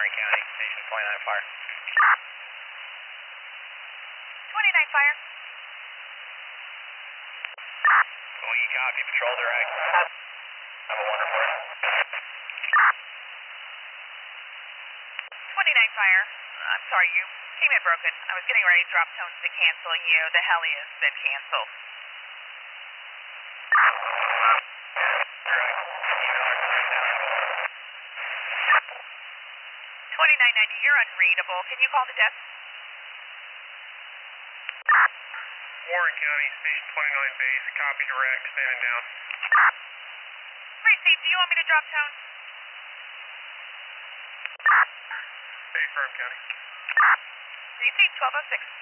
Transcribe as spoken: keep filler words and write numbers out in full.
Warren County, Station twenty-nine Fire. twenty-nine Fire. We copy, patrol direct. Have a wonderful day. twenty-nine Fire. I'm sorry, you came in broken. I was getting ready to drop tones to cancel you. The heli has been canceled. twenty-nine ninety, you're unreadable. Can you call the desk? Warren County, Station twenty-nine base, copy direct, standing down. Great, Steve. Do you want me to drop tones? Stay firm, County. Receive twelve oh six.